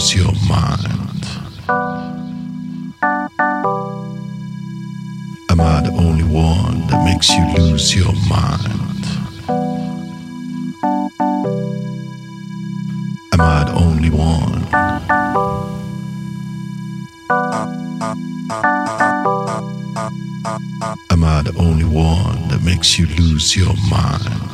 lose your mind? Am I the only one that makes you lose your mind? Am I the only one? Am I the only one that makes you lose your mind?